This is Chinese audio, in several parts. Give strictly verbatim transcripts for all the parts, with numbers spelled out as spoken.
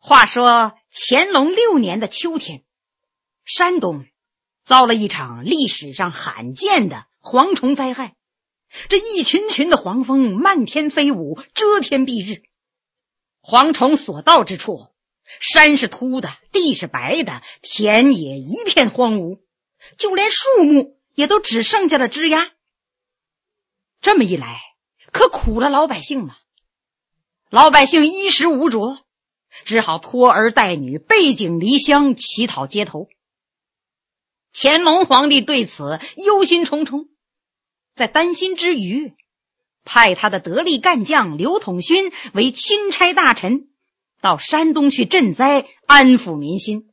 话说乾隆六年的秋天，山东遭了一场历史上罕见的蝗虫灾害。这一群群的黄蜂漫天飞舞，遮天蔽日。蝗虫所到之处，山是秃的，地是白的，田野一片荒芜，就连树木也都只剩下了枝桠。这么一来，可苦了老百姓了。老百姓衣食无着，只好拖儿带女，背井离乡，乞讨街头。乾隆皇帝对此忧心忡忡，在担心之余，派他的得力干将刘统勋为钦差大臣，到山东去赈灾，安抚民心。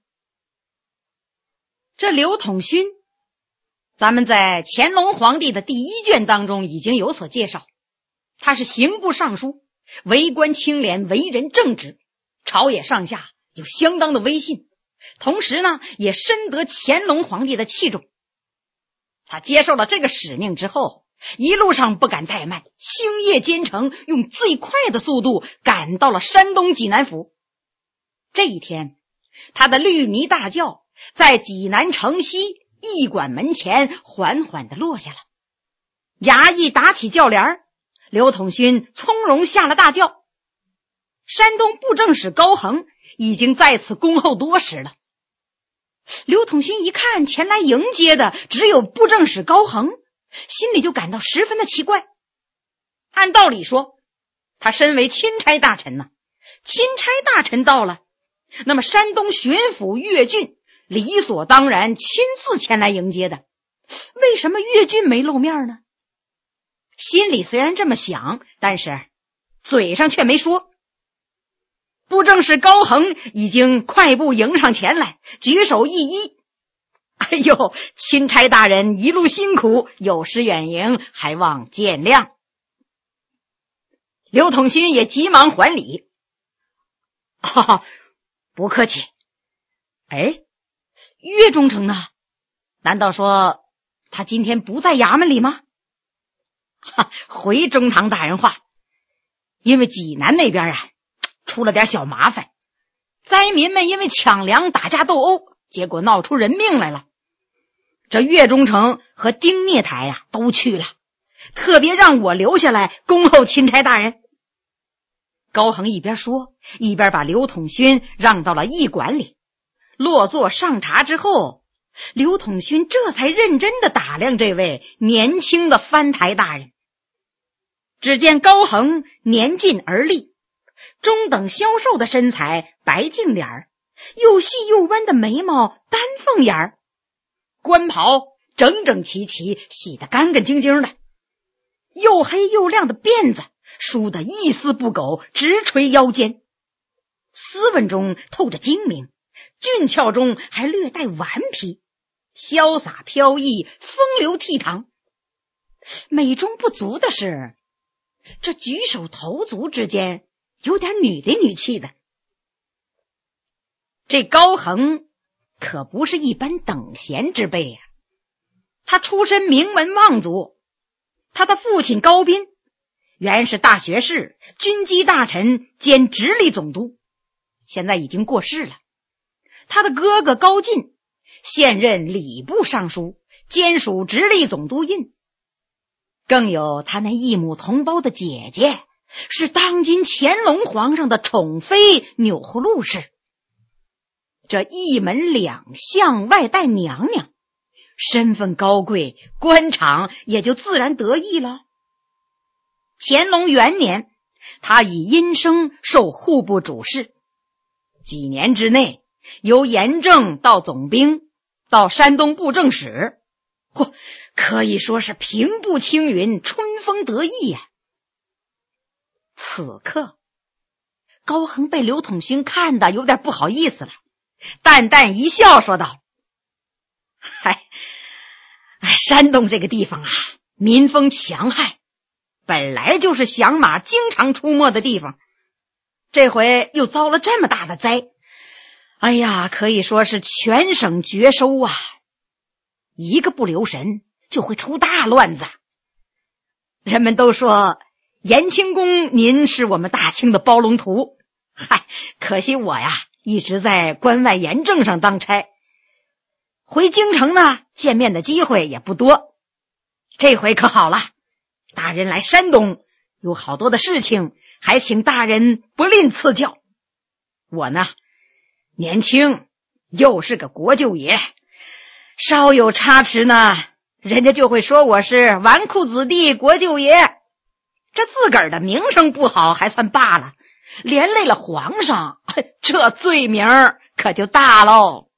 这刘统勋，咱们在乾隆皇帝的第一卷当中已经有所介绍，他是刑部尚书，为官清廉，为人正直，朝野上下有相当的威信，同时呢也深得乾隆皇帝的器重。他接受了这个使命之后，一路上不敢怠慢，星夜兼程，用最快的速度赶到了山东济南府。这一天，他的绿泥大轿在济南城西驿馆门前缓缓地落下了。衙役打起轿帘，刘统勋从容下了大轿。山东布政使高恒已经在此恭候多时了。刘统勋一看前来迎接的只有布政使高恒，心里就感到十分的奇怪。按道理说，他身为钦差大臣呢、啊，钦差大臣到了，那么山东巡抚岳俊理所当然亲自前来迎接的，为什么岳俊没露面呢？心里虽然这么想，但是嘴上却没说。布政使高恒已经快步迎上前来，举手一揖：“哎呦，钦差大人一路辛苦，有失远迎，还望见谅。”刘统勋也急忙还礼：“哈哈，不客气。哎，岳中丞呢？难道说他今天不在衙门里吗？”“哈，回中堂大人话，因为济南那边啊出了点小麻烦，灾民们因为抢粮打架斗殴，结果闹出人命来了。这岳中丞和丁聂台呀、啊、都去了，特别让我留下来恭候钦差大人。”高恒一边说，一边把刘统勋让到了驿馆里。落座上茶之后，刘统勋这才认真地打量这位年轻的藩台大人。只见高恒年近而立，中等消瘦的身材，白净脸儿，又细又弯的眉毛，丹凤眼儿，官袍整整齐齐，洗得干干净净的，又黑又亮的辫子梳得一丝不苟，直垂腰间，斯文中透着精明，俊俏中还略带顽皮，潇洒飘逸，风流倜傥。美中不足的是，这举手投足之间有点女里女气的。这高恒可不是一般等闲之辈呀、啊，他出身名门望族，他的父亲高斌原是大学士、军机大臣兼直隶总督，现在已经过世了。他的哥哥高进现任礼部尚书，兼属直隶总督印。更有他那异母同胞的姐姐，是当今乾隆皇上的宠妃钮祜禄氏。这一门两相外带娘娘，身份高贵，官场也就自然得意了。乾隆元年，他以阴升授户部主事，几年之内由盐政到总兵，到山东布政使，嚯，可以说是平步青云，春风得意呀、啊。此刻高恒被刘统勋看得有点不好意思了，淡淡一笑说道：“嗨，山东这个地方啊，民风强悍，本来就是响马经常出没的地方，这回又遭了这么大的灾，哎呀，可以说是全省绝收啊！一个不留神就会出大乱子。人们都说延庆宫您是我们大清的包龙图， 嗨，可惜我呀一直在关外盐政上当差，回京城呢见面的机会也不多。这回可好了，大人来山东有好多的事情，还请大人不吝赐教。我呢年轻，又是个国舅爷，稍有差池呢，人家就会说我是纨绔子弟国舅爷。这自个儿的名声不好还算罢了，连累了皇上，这罪名可就大喽。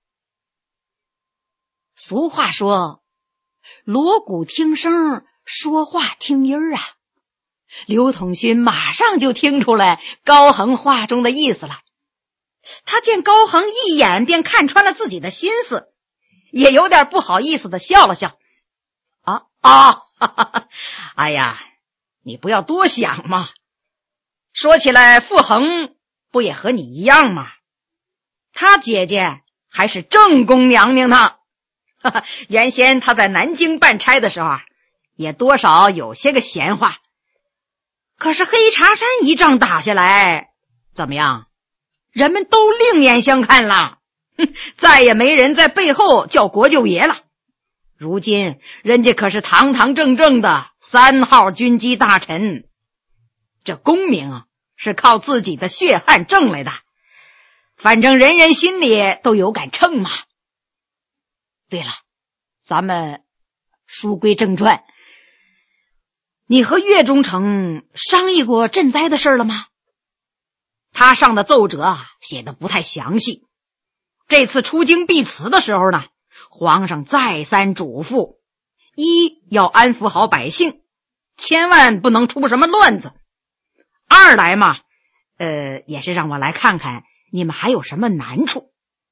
俗话说，锣鼓听声，说话听音儿啊。刘统勋马上就听出来高恒话中的意思了。他见高恒一眼便看穿了自己的心思，也有点不好意思的笑了笑。啊啊，哈哈，哎呀，你不要多想嘛。说起来，傅恒不也和你一样吗？他姐姐还是正宫娘娘呢。哈哈，原先他在南京办差的时候啊，也多少有些个闲话。可是黑茶山一仗打下来，怎么样？人们都另眼相看了，哼，再也没人在背后叫国舅爷了。如今人家可是堂堂正正的三号军机大臣，这功名啊是靠自己的血汗挣来的，反正人人心里都有杆秤嘛。对了，咱们书归正传，你和岳中丞商议过赈灾的事了吗？他上的奏折啊写的不太详细。这次出京避辞的时候呢，皇上再三嘱咐，一要安抚好百姓，千万不能出什么乱子。二来嘛，呃，也是让我来看看你们还有什么难处。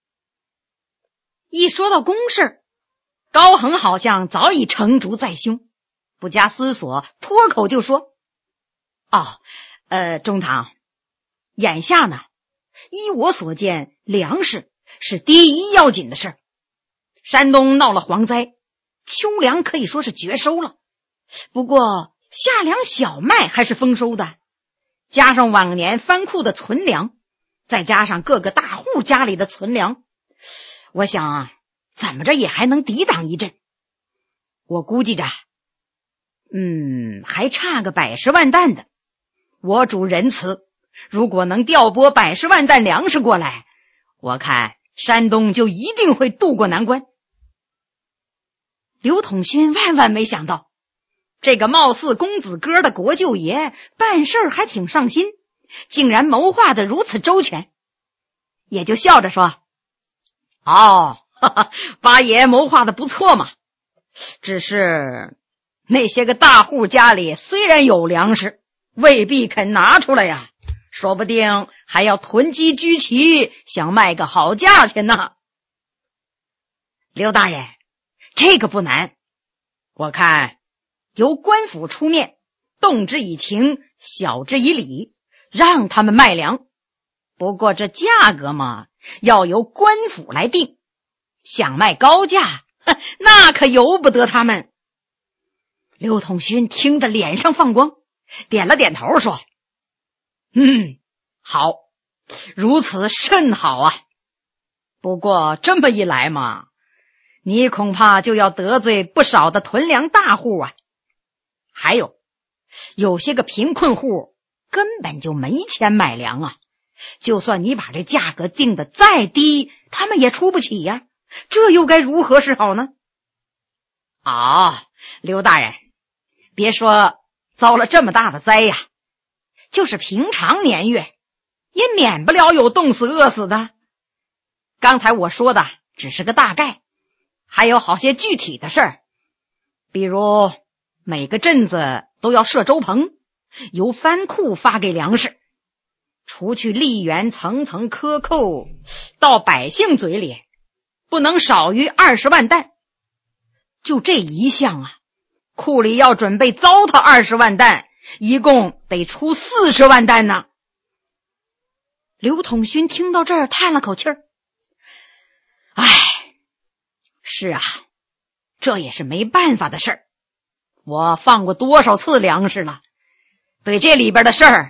一说到公事，高恒好像早已成竹在胸，不加思索，脱口就说：哦，呃，中堂，眼下呢，依我所见，粮食是第一要紧的事。山东闹了蝗灾，秋粮可以说是绝收了，不过夏粮小麦还是丰收的，加上往年藩库的存粮，再加上各个大户家里的存粮，我想啊，怎么着也还能抵挡一阵。我估计着，嗯，还差个百十万担的。我主仁慈，如果能调拨百十万担粮食过来，我看山东就一定会渡过难关。刘统勋万万没想到，这个貌似公子哥的国舅爷办事还挺上心，竟然谋划得如此周全，也就笑着说：哦，哈哈，八爷谋划得不错嘛，只是那些个大户家里虽然有粮食，未必肯拿出来呀，说不定还要囤积居奇，想卖个好价钱呢。刘大人，这个不难，我看由官府出面，动之以情，晓之以理，让他们卖粮。不过这价格嘛，要由官府来定，想卖高价，那可由不得他们。刘统勋听得脸上放光，点了点头说：嗯，好，如此甚好啊。不过这么一来嘛，你恐怕就要得罪不少的囤粮大户啊。还有有些个贫困户根本就没钱买粮啊，就算你把这价格定得再低，他们也出不起呀，这又该如何是好呢？啊，刘大人，别说遭了这么大的灾呀，就是平常年月也免不了有冻死饿死的。刚才我说的只是个大概，还有好些具体的事儿，比如每个镇子都要设粥棚，由藩库发给粮食，除去吏员层层克扣，到百姓嘴里不能少于二十万担。就这一项啊，库里要准备糟蹋二十万担，一共得出四十万担呢。刘统勋听到这儿叹了口气儿，唉，是啊，这也是没办法的事儿。我放过多少次粮食了，对这里边的事儿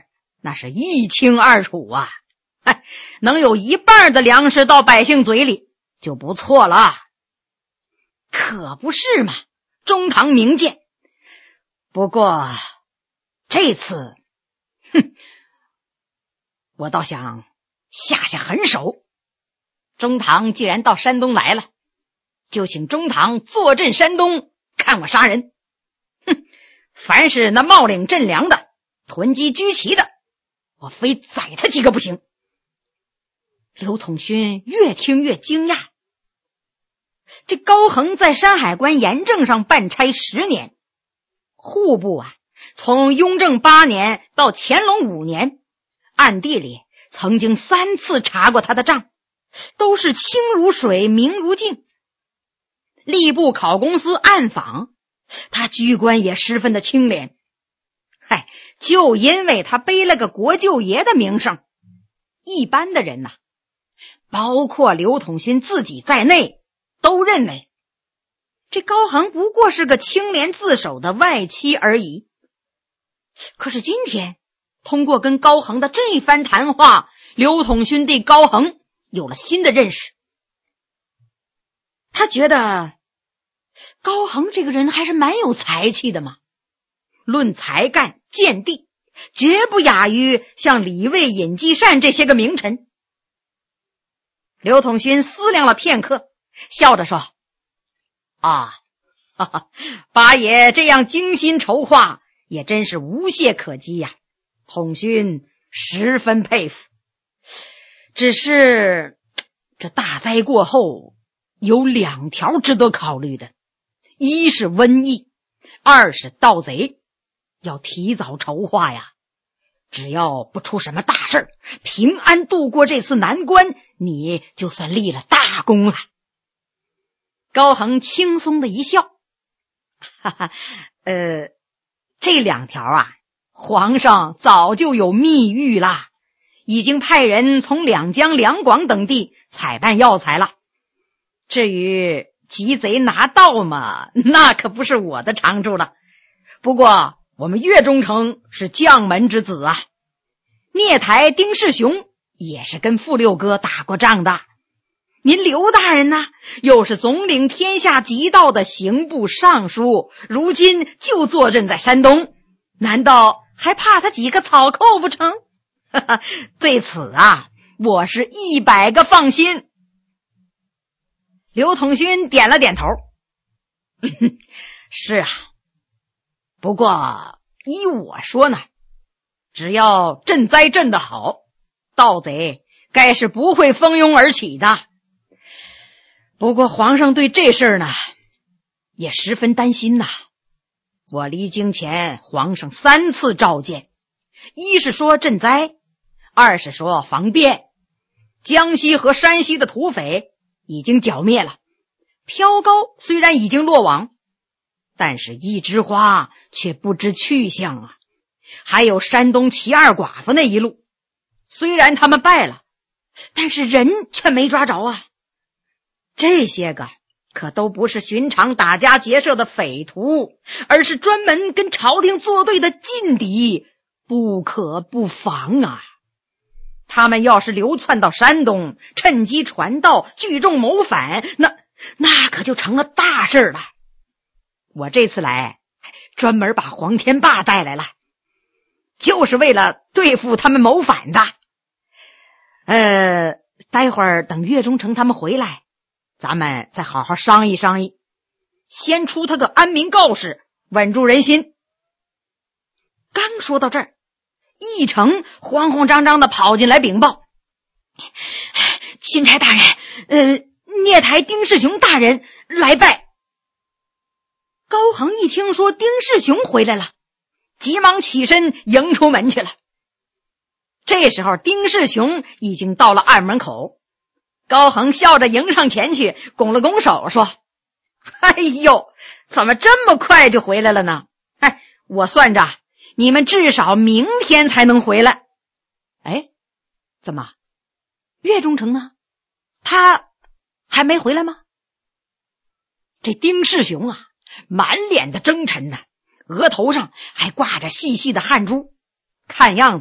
那是一清二楚啊！哎，能有一半的粮食到百姓嘴里就不错了。可不是嘛，中堂明鉴。不过这次，哼，我倒想下下狠手。中堂既然到山东来了，就请中堂坐镇山东，看我杀人。哼，凡是那冒领赈粮的、囤积居奇的，我非宰他几个不行。刘统勋越听越惊讶，这高恒在山海关盐政上办差十年，户部啊，从雍正八年到乾隆五年，暗地里曾经三次查过他的账，都是清如水，明如镜。吏部考公司暗访，他居官也十分的清廉。嗨，就因为他背了个国舅爷的名声，一般的人呐、啊，包括刘统勋自己在内，都认为这高恒不过是个清廉自守的外戚而已。可是今天通过跟高恒的这番谈话，刘统勋对高恒有了新的认识。他觉得高恒这个人还是蛮有才气的嘛，论才干见地，绝不亚于像李卫、尹继善这些个名臣。刘统勋思量了片刻，笑着说：啊，哈哈，八爷这样精心筹划，也真是无懈可击呀、啊，统勋十分佩服。只是这大灾过后，有两条值得考虑的，一是瘟疫，二是盗贼，要提早筹划呀。只要不出什么大事儿，平安度过这次难关，你就算立了大功了。高恒轻松的一笑，哈哈，呃，这两条啊，皇上早就有密谕啦，已经派人从两江、两广等地采办药材了。至于急贼拿盗嘛，那可不是我的长处了。不过我们岳中丞是将门之子啊，聂台丁世雄也是跟傅六哥打过仗的。您刘大人呢，又是总领天下极道的刑部尚书，如今就坐镇在山东，难道还怕他几个草寇不成？对此啊，我是一百个放心。刘统勋点了点头，是啊，不过依我说呢，只要赈灾赈得好，盗贼该是不会蜂拥而起的。不过皇上对这事儿呢也十分担心呐。我离京前皇上三次召见，一是说赈灾，二是说防变。江西和山西的土匪已经剿灭了，飘高虽然已经落网，但是一枝花却不知去向啊。还有山东齐二寡妇那一路，虽然他们败了，但是人却没抓着啊。这些个可都不是寻常打家劫舍的匪徒，而是专门跟朝廷作对的劲敌，不可不防啊。他们要是流窜到山东，趁机传道，聚众谋反，那那可就成了大事了。我这次来专门把黄天霸带来了，就是为了对付他们谋反的。呃，待会儿等岳中丞他们回来，咱们再好好商议商议，先出他个安民告示，稳住人心。刚说到这儿，一成慌慌张张的跑进来禀报：钦差大人，呃，聂台丁世雄大人来拜。高恒一听说丁世雄回来了，急忙起身迎出门去了。这时候丁世雄已经到了暗门口，高恒笑着迎上前去，拱了拱手说：哎呦，怎么这么快就回来了呢？哎，我算着你们至少明天才能回来。哎，怎么岳中丞呢？他还没回来吗？这丁世雄啊，满脸的征尘呢、啊，额头上还挂着细细的汗珠，看样子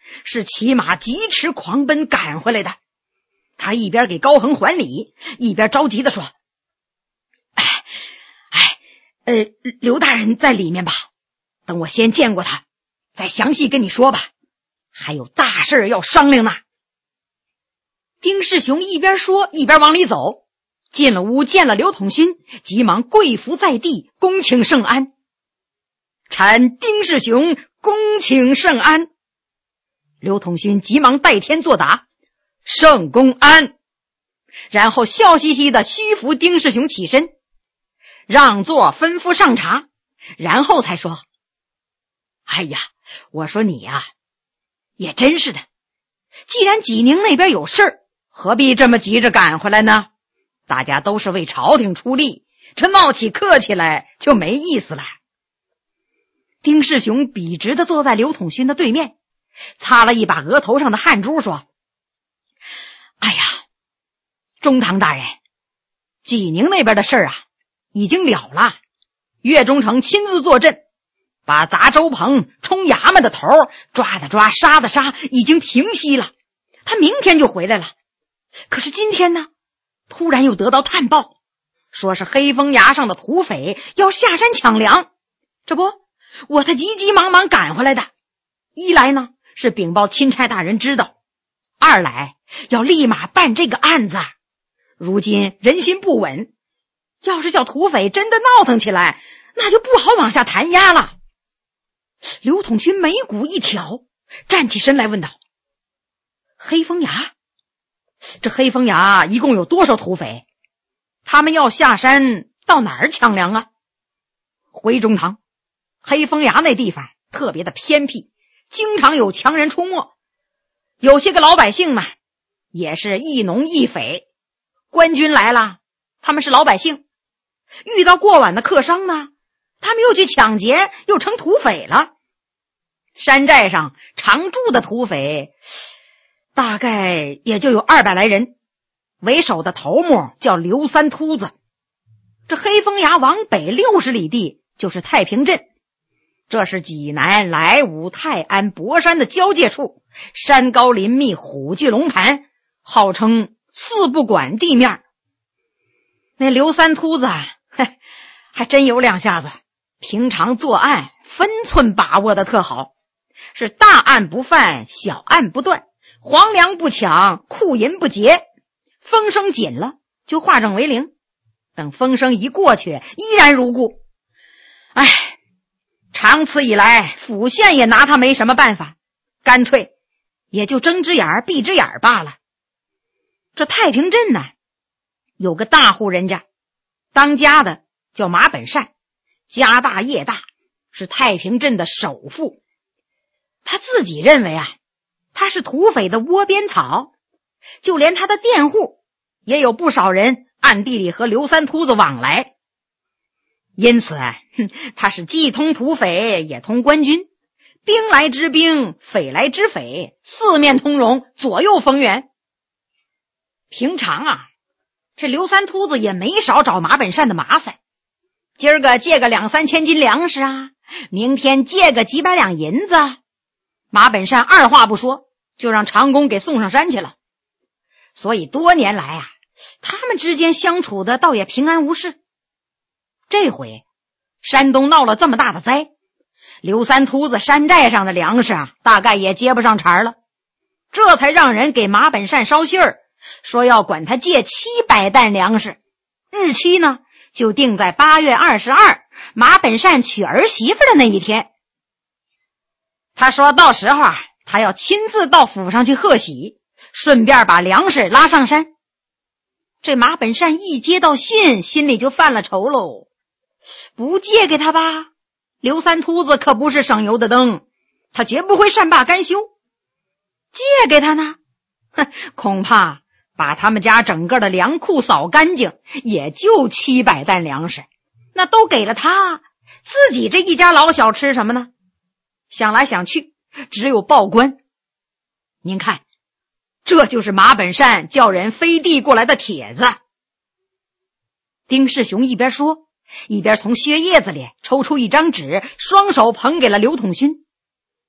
是骑马疾驰狂奔赶回来的。他一边给高恒还礼，一边着急地说：哎哎呃，刘大人在里面吧，等我先见过他，再详细跟你说吧，还有大事要商量呢。丁世雄一边说一边往里走，进了屋见了刘统勋，急忙跪伏在地，恭请圣安。臣丁世雄恭请圣安。刘统勋急忙代天作答：圣公安。然后笑嘻嘻的虚扶丁世雄起身，让座吩咐上茶，然后才说：哎呀，我说你呀、啊，也真是的，既然济宁那边有事儿，何必这么急着赶回来呢？大家都是为朝廷出力，这闹起客气来就没意思了。丁世雄笔直地坐在刘统勋的对面，擦了一把额头上的汗珠，说：哎呀，中堂大人，济宁那边的事儿啊已经了了，岳中丞亲自坐镇，把砸周鹏冲衙门的头抓的抓杀的杀已经平息了，他明天就回来了。可是今天呢，突然又得到探报，说是黑风崖上的土匪要下山抢粮，这不我才急急忙忙赶回来的。一来呢是禀报钦差大人知道，二来要立马办这个案子。如今人心不稳，要是叫土匪真的闹腾起来，那就不好往下弹压了。刘统勋眉骨一挑，站起身来问道：黑风崖？这黑风崖一共有多少土匪？他们要下山到哪儿抢粮啊？回中堂，黑风崖那地方特别的偏僻，经常有强人出没，有些个老百姓呢也是亦农亦匪，官军来了他们是老百姓，遇到过晚的客商呢，他们又去抢劫，又成土匪了。山寨上常住的土匪大概也就有二百来人，为首的头目叫刘三秃子。这黑风崖往北六十里地就是太平镇，这是济南、莱芜、泰安、博山的交界处，山高林密，虎踞龙盘，号称四不管地面。那刘三秃子嘿，还真有两下子，平常作案分寸把握的特好，是大案不犯，小案不断，黄粮不抢，库银不劫，风声紧了就化整为零，等风声一过去依然如故。哎，长此以来府县也拿他没什么办法，干脆也就睁只眼闭只眼罢了。这太平镇呢，有个大户人家，当家的叫马本善，家大业大，是太平镇的首富。他自己认为啊，他是土匪的窝边草，就连他的佃户也有不少人暗地里和刘三秃子往来，因此哼，他是既通土匪也通官军，兵来之兵，匪来之匪，四面通融，左右逢源。平常啊，这刘三秃子也没少找马本善的麻烦，今儿个借个两三千斤粮食啊，明天借个几百两银子，马本善二话不说就让长工给送上山去了。所以多年来啊，他们之间相处的倒也平安无事。这回山东闹了这么大的灾，刘三秃子山寨上的粮食啊，大概也接不上茬了，这才让人给马本善捎信儿，说要管他借七百担粮食，日期呢就定在八月二十二，马本善娶儿媳妇的那一天。他说到时候啊，他要亲自到府上去贺喜，顺便把粮食拉上山。这马本善一接到信，心里就犯了愁喽，不借给他吧，刘三秃子可不是省油的灯，他绝不会善罢甘休；借给他呢，哼，恐怕把他们家整个的粮库扫干净，也就七百担粮食，那都给了他，自己这一家老小吃什么呢？想来想去，只有报官。您看，这就是马本善叫人飞递过来的帖子。丁世雄一边说，一边从靴叶子里抽出一张纸，双手捧给了刘统勋。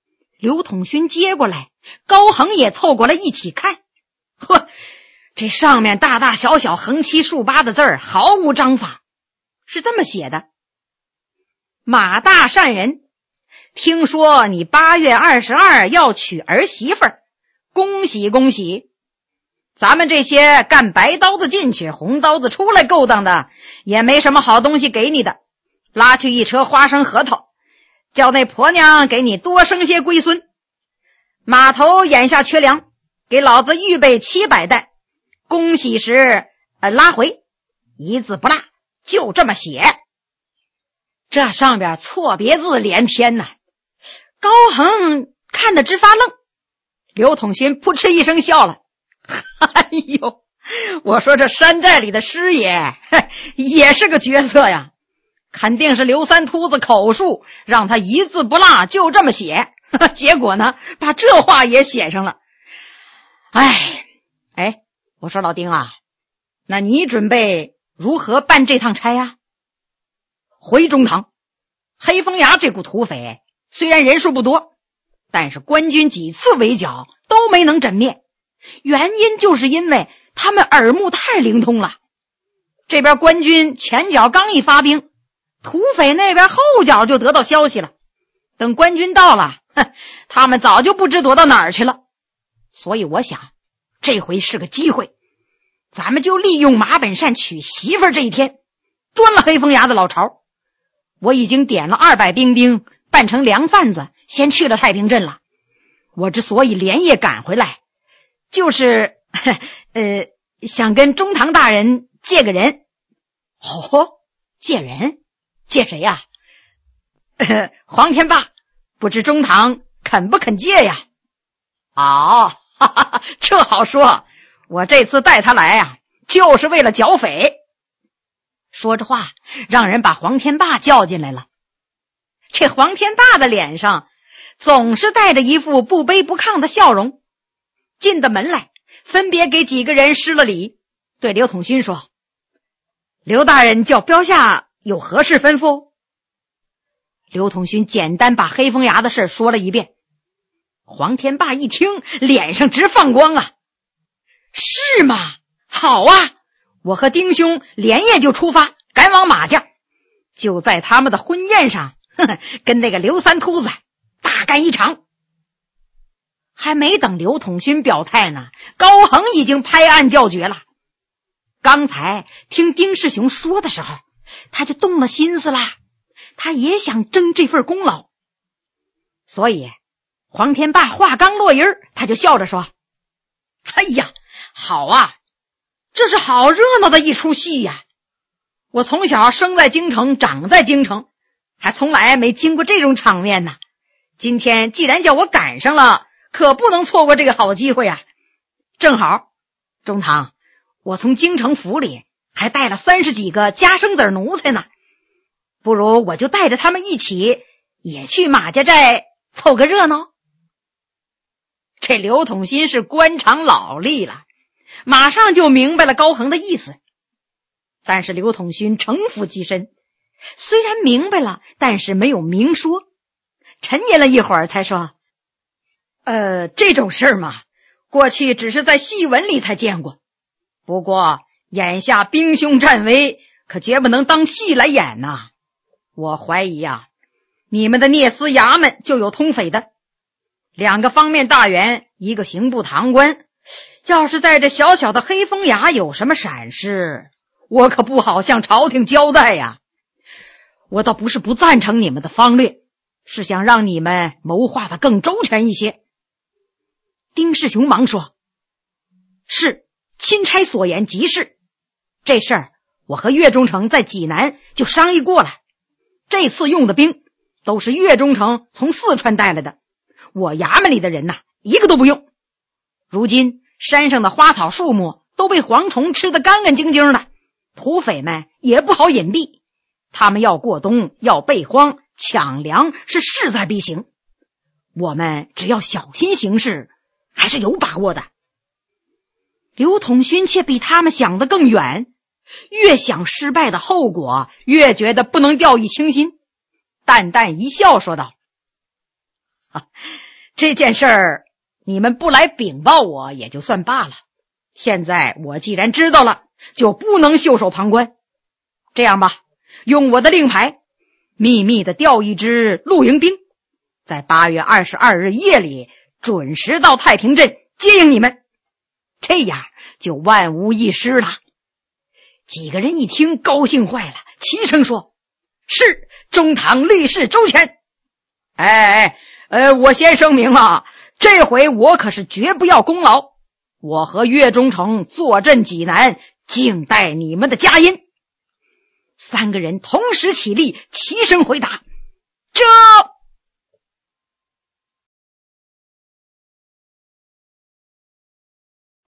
刘统勋接过来，高恒也凑过来一起看。呵，这上面大大小小横七竖八的字儿毫无章法，是这么写的：马大善人，听说你八月二十二要娶儿媳妇儿，恭喜恭喜！咱们这些干白刀子进去红刀子出来勾当的，也没什么好东西给你的，拉去一车花生核桃，叫那婆娘给你多生些龟孙。码头眼下缺粮，给老子预备七百担，恭喜时呃拉回，一字不落，就这么写。这上边错别字连篇呐，高恒看得直发愣。刘统勋扑哧一声笑了，哎呦，我说这山寨里的师爷也是个角色呀，肯定是刘三秃子口述，让他一字不落就这么写，结果呢把这话也写上了。哎哎，我说老丁啊，那你准备如何办这趟差呀？回中堂，黑风崖这股土匪虽然人数不多，但是官军几次围剿都没能枕灭，原因就是因为他们耳目太灵通了。这边官军前脚刚一发兵，土匪那边后脚就得到消息了，等官军到了，哼，他们早就不知躲到哪儿去了。所以我想这回是个机会，咱们就利用马本善娶媳妇儿这一天端了黑风崖的老巢。我已经点了二百兵丁扮成粮贩子先去了太平镇了。我之所以连夜赶回来，就是呃想跟中堂大人借个人。哦，借人？借谁呀？呃，黄天霸，不知中堂肯不肯借呀？哦，哈哈，这好说，我这次带他来啊，就是为了剿匪。说着话，让人把黄天霸叫进来了。这黄天霸的脸上总是带着一副不卑不亢的笑容，进的门来，分别给几个人施了礼，对刘统勋说：刘大人叫标下有何事吩咐？刘统勋简单把黑风崖的事说了一遍。黄天霸一听，脸上直放光啊！是吗？好啊，我和丁兄连夜就出发，赶往马家，就在他们的婚宴上呵呵跟那个刘三秃子大干一场。还没等刘统勋表态呢，高恒已经拍案叫绝了。刚才听丁世雄说的时候，他就动了心思啦，他也想争这份功劳。所以黄天霸话刚落音，他就笑着说：哎呀，好啊，这是好热闹的一出戏呀！我从小生在京城，长在京城，还从来没经过这种场面呢。今天既然叫我赶上了，可不能错过这个好机会啊！正好，中堂，我从京城府里还带了三十几个家生子奴才呢，不如我就带着他们一起也去马家寨凑个热闹。这刘统勋是官场老吏了，马上就明白了高恒的意思。但是刘统勋城府极深，虽然明白了，但是没有明说，沉吟了一会儿才说：呃，这种事儿嘛，过去只是在戏文里才见过，不过眼下兵凶战危，可绝不能当戏来演呐、啊。我怀疑啊，你们的聂司衙门就有通匪的，两个方面大员，一个刑部堂官，要是在这小小的黑风崖有什么闪失，我可不好向朝廷交代呀。我倒不是不赞成你们的方略，是想让你们谋划的更周全一些。丁世雄忙说：是，钦差所言极是，这事儿我和岳中丞在济南就商议过了，这次用的兵都是岳中丞从四川带来的，我衙门里的人呐，一个都不用。如今山上的花草树木都被蝗虫吃得干干净净的，土匪们也不好隐蔽，他们要过冬，要备荒，抢粮是势在必行。我们只要小心行事，还是有把握的。刘统勋却比他们想得更远，越想失败的后果，越觉得不能掉以轻心，淡淡一笑说道： 这件事儿你们不来禀报我也就算罢了，现在我既然知道了，就不能袖手旁观。这样吧，用我的令牌秘密的调一支露营兵，在八月二十二日夜里准时到太平镇接应你们，这样就万无一失了。几个人一听高兴坏了，齐声说：是，中堂律事周全。哎哎，呃，我先声明啊，这回我可是绝不要功劳，我和岳忠诚坐镇济南，静待你们的佳音。三个人同时起立，齐声回答：这